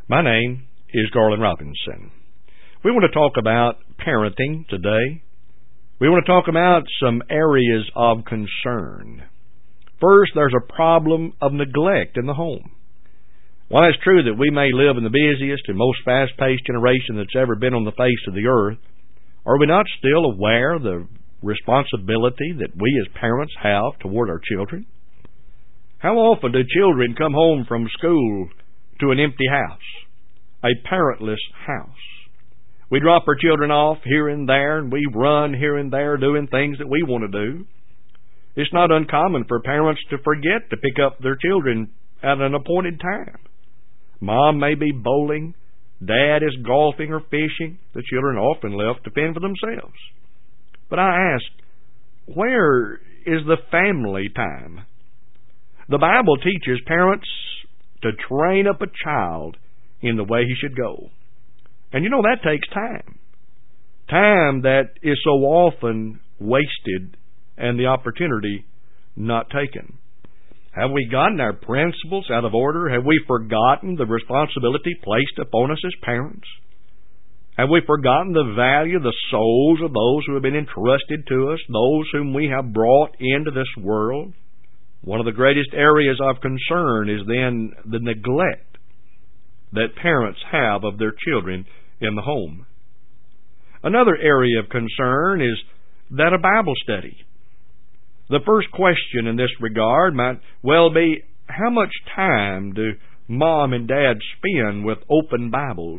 My name is Garland Robinson. We want to talk about parenting today. We want to talk about some areas of concern. First, there's a problem of neglect in the home. While it's true that we may live in the busiest and most fast-paced generation that's ever been on the face of the earth, are we not still aware of the responsibility that we as parents have toward our children? How often do children come home from school to an empty house, a parentless house? We drop our children off here and there, and we run here and there doing things that we want to do. It's not uncommon for parents to forget to pick up their children at an appointed time. Mom may be bowling, Dad is golfing or fishing. The children are often left to fend for themselves. But I ask, where is the family time? The Bible teaches parents to train up a child in the way he should go. And that takes time. Time that is so often wasted and the opportunity not taken. Have we gotten our principles out of order? Have we forgotten the responsibility placed upon us as parents? Have we forgotten the value of the souls of those who have been entrusted to us, those whom we have brought into this world? One of the greatest areas of concern is then the neglect that parents have of their children in the home. Another area of concern is that of Bible study. The first question in this regard might well be, how much time do Mom and Dad spend with open Bibles?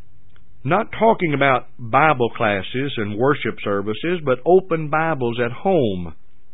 Not talking about Bible classes and worship services, but open Bibles at home.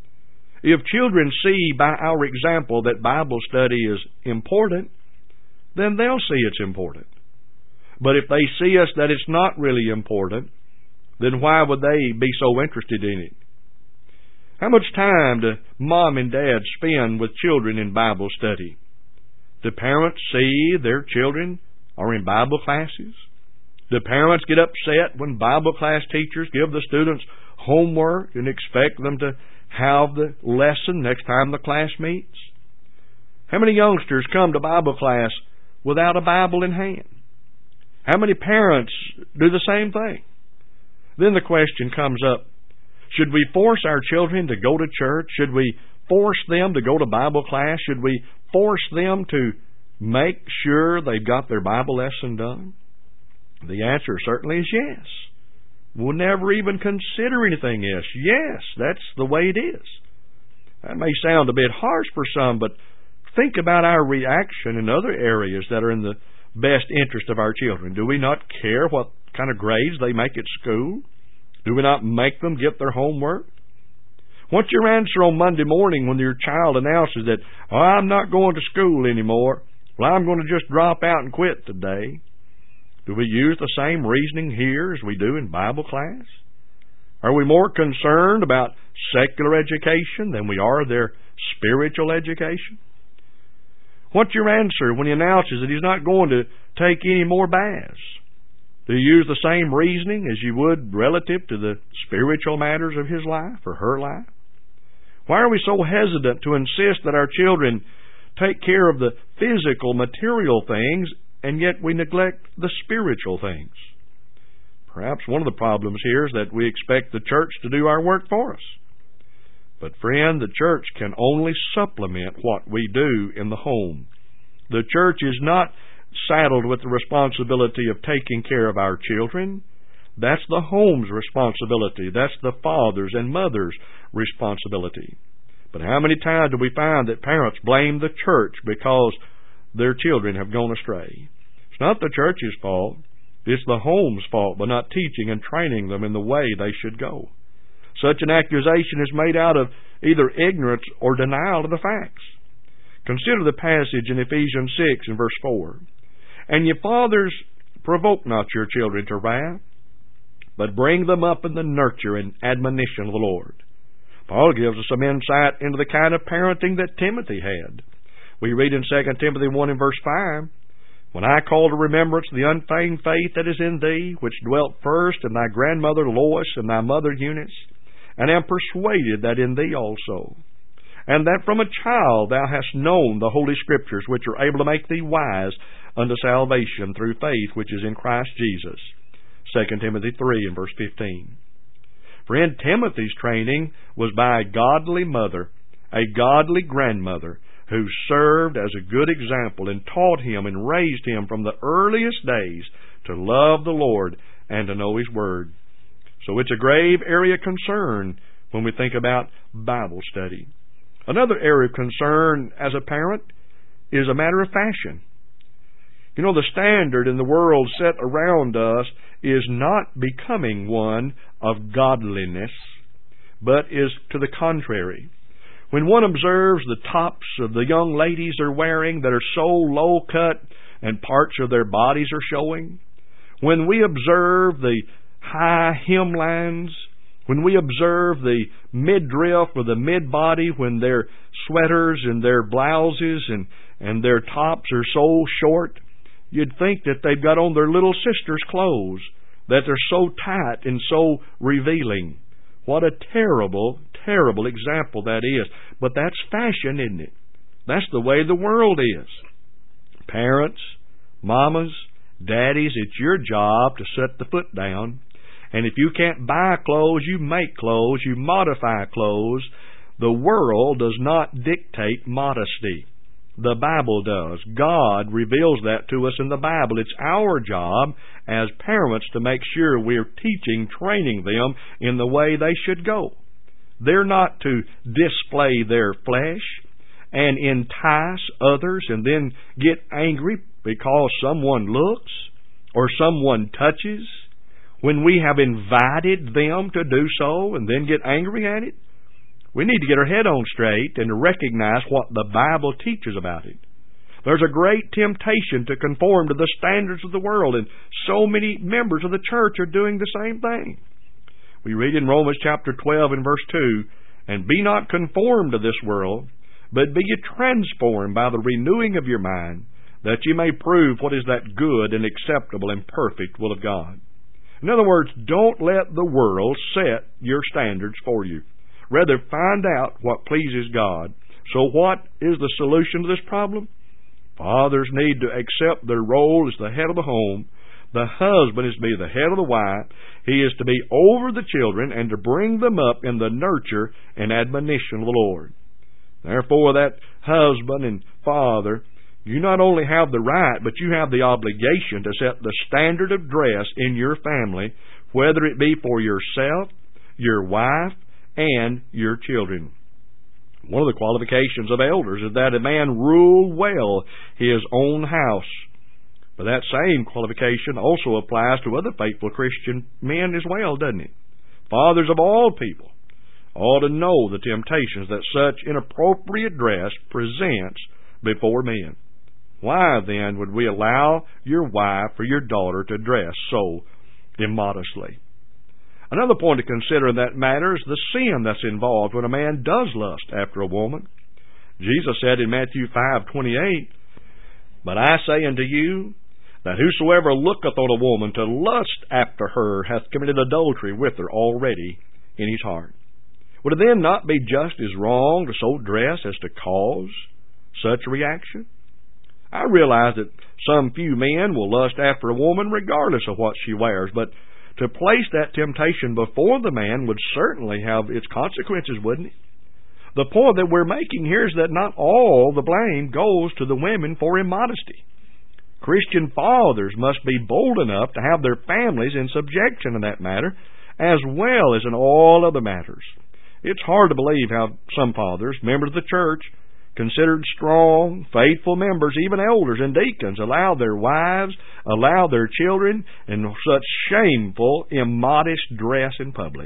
If children see by our example that Bible study is important, then they'll see it's important. But if they see us that it's not really important, then why would they be so interested in it? How much time do Mom and Dad spend with children in Bible study? Do parents see their children are in Bible classes? Do parents get upset when Bible class teachers give the students homework and expect them to have the lesson next time the class meets? How many youngsters come to Bible class without a Bible in hand? How many parents do the same thing? Then the question comes up, should we force our children to go to church? Should we force them to go to Bible class? Should we force them to make sure they've got their Bible lesson done? The answer certainly is yes. We'll never even consider anything else. Yes, that's the way it is. That may sound a bit harsh for some, but think about our reaction in other areas that are in the best interest of our children. Do we not care what kind of grades they make at school? Do we not make them get their homework? What's your answer on Monday morning when your child announces that, I'm not going to school anymore. Well, I'm going to just drop out and quit today. Do we use the same reasoning here as we do in Bible class? Are we more concerned about secular education than we are their spiritual education? What's your answer when he announces that he's not going to take any more baths? Do you use the same reasoning as you would relative to the spiritual matters of his life or her life? Why are we so hesitant to insist that our children take care of the physical, material things, and yet we neglect the spiritual things? Perhaps one of the problems here is that we expect the church to do our work for us. But friend, the church can only supplement what we do in the home. The church is not saddled with the responsibility of taking care of our children. That's the home's responsibility. That's the father's and mother's responsibility. But how many times do we find that parents blame the church because their children have gone astray? It's not the church's fault. It's the home's fault by not teaching and training them in the way they should go. Such an accusation is made out of either ignorance or denial of the facts. Consider the passage in Ephesians 6 and verse 4. And ye fathers, provoke not your children to wrath, but bring them up in the nurture and admonition of the Lord. Paul gives us some insight into the kind of parenting that Timothy had. We read in 2 Timothy 1 and verse 5, When I call to remembrance the unfeigned faith that is in thee, which dwelt first in thy grandmother Lois and thy mother Eunice, and am persuaded that in thee also, and that from a child thou hast known the Holy Scriptures, which are able to make thee wise unto salvation through faith which is in Christ Jesus. 2 Timothy 3 and verse 15. Friend, Timothy's training was by a godly mother, a godly grandmother, who served as a good example and taught him and raised him from the earliest days to love the Lord and to know His Word. So it's a grave area of concern when we think about Bible study. Another area of concern as a parent is a matter of fashion. You know, the standard in the world set around us is not becoming one of godliness, but is to the contrary. When one observes the tops of the young ladies are wearing that are so low cut and parts of their bodies are showing, when we observe the high hemlines, when we observe the midriff or the mid-body, when their sweaters and their blouses and their tops are so short, you'd think that they've got on their little sister's clothes, that they're so tight and so revealing. What a terrible, terrible example that is. But that's fashion, isn't it? That's the way the world is. Parents, mamas, daddies, it's your job to set the foot down. And if you can't buy clothes, you make clothes, you modify clothes. The world does not dictate modesty. The Bible does. God reveals that to us in the Bible. It's our job as parents to make sure we're teaching, training them in the way they should go. They're not to display their flesh and entice others and then get angry because someone looks or someone touches when we have invited them to do so and then get angry at it. We need to get our head on straight and to recognize what the Bible teaches about it. There's a great temptation to conform to the standards of the world, and so many members of the church are doing the same thing. We read in Romans chapter 12 and verse 2, "And be not conformed to this world, but be ye transformed by the renewing of your mind, that ye may prove what is that good and acceptable and perfect will of God." In other words, don't let the world set your standards for you. Rather, find out what pleases God. So what is the solution to this problem? Fathers need to accept their role as the head of the home. The husband is to be the head of the wife. He is to be over the children and to bring them up in the nurture and admonition of the Lord. Therefore, that husband and father, you not only have the right, but you have the obligation to set the standard of dress in your family, whether it be for yourself, your wife, and your children. One of the qualifications of elders is that a man rule well his own house. But that same qualification also applies to other faithful Christian men as well, doesn't it? Fathers of all people ought to know the temptations that such inappropriate dress presents before men. Why then would we allow your wife or your daughter to dress so immodestly? Another point to consider in that matter is the sin that's involved when a man does lust after a woman. Jesus said in Matthew 5:28, "But I say unto you, that whosoever looketh on a woman to lust after her hath committed adultery with her already in his heart." Would it then not be just as wrong to so dress as to cause such a reaction? I realize that some few men will lust after a woman regardless of what she wears, but to place that temptation before the man would certainly have its consequences, wouldn't it? The point that we're making here is that not all the blame goes to the women for immodesty. Christian fathers must be bold enough to have their families in subjection in that matter, as well as in all other matters. It's hard to believe how some fathers, members of the church, considered strong, faithful members, even elders and deacons, allow their wives, allow their children in such shameful, immodest dress in public.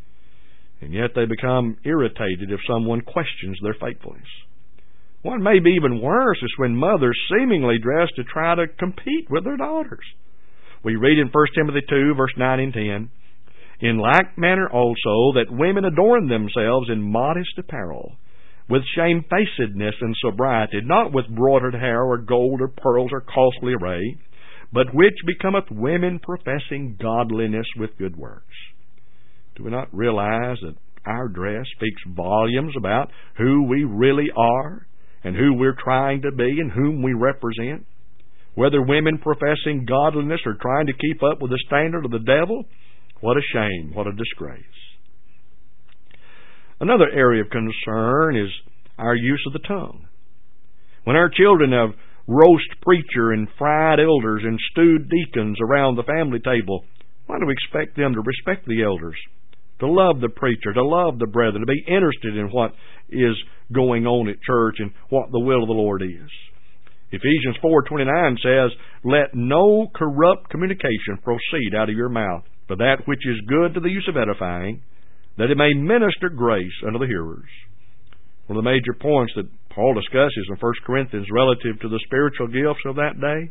And yet they become irritated if someone questions their faithfulness. What may be even worse is when mothers seemingly dress to try to compete with their daughters. We read in 1 Timothy 2, verse 9 and 10, "In like manner also that women adorn themselves in modest apparel, with shamefacedness and sobriety, not with broidered hair or gold or pearls or costly array, but which becometh women professing godliness with good works." Do we not realize that our dress speaks volumes about who we really are and who we're trying to be and whom we represent? whether women professing godliness or trying to keep up with the standard of the devil. What a shame, what a disgrace. Another area of concern is our use of the tongue. When our children have roast preacher and fried elders and stewed deacons around the family table, why do we expect them to respect the elders, to love the preacher, to love the brethren, to be interested in what is going on at church and what the will of the Lord is? Ephesians 4:29 says, "Let no corrupt communication proceed out of your mouth, but that which is good to the use of edifying, that it may minister grace unto the hearers." One of the major points that Paul discusses in 1 Corinthians relative to the spiritual gifts of that day,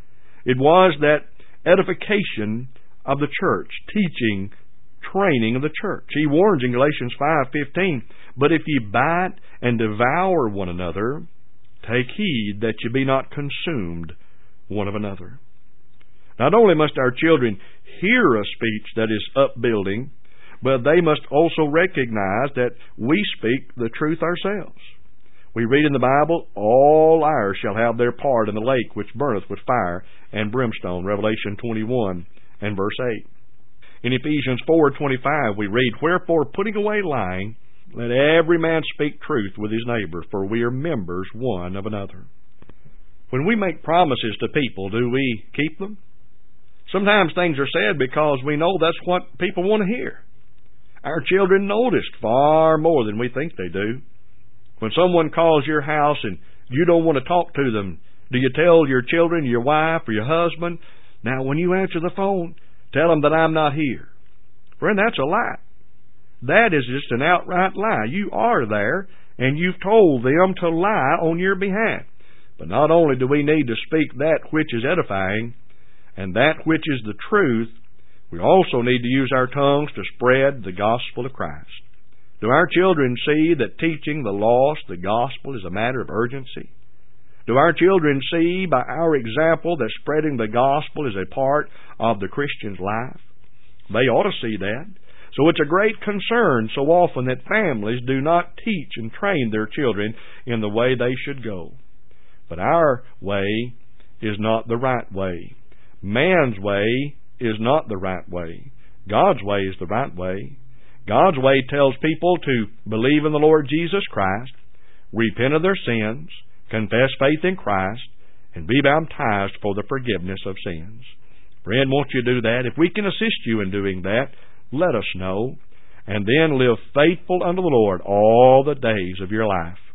it was that edification of the church, teaching, training of the church. He warns in Galatians 5:15, "But if ye bite and devour one another, take heed that ye be not consumed one of another." Not only must our children hear a speech that is upbuilding, but they must also recognize that we speak the truth ourselves. We read in the Bible, "All liars shall have their part in the lake which burneth with fire and brimstone," Revelation 21 and verse 8. In Ephesians 4:25 we read, "Wherefore, putting away lying, let every man speak truth with his neighbor, for we are members one of another." When we make promises to people, do we keep them? Sometimes things are said because we know that's what people want to hear. Our children notice far more than we think they do. When someone calls your house and you don't want to talk to them, do you tell your children, your wife, or your husband, "Now, when you answer the phone, tell them that I'm not here"? Friend, that's a lie. That is just an outright lie. You are there, and you've told them to lie on your behalf. But not only do we need to speak that which is edifying and that which is the truth, we also need to use our tongues to spread the gospel of Christ. Do our children see that teaching the lost the gospel is a matter of urgency? Do our children see by our example that spreading the gospel is a part of the Christian's life? They ought to see that. So it's a great concern so often that families do not teach and train their children in the way they should go. But our way is not the right way. Man's way is not the right way. God's way is the right way. God's way tells people to believe in the Lord Jesus Christ, repent of their sins, confess faith in Christ, and be baptized for the forgiveness of sins. Friend, won't you do that? If we can assist you in doing that, let us know, and then live faithful unto the Lord all the days of your life.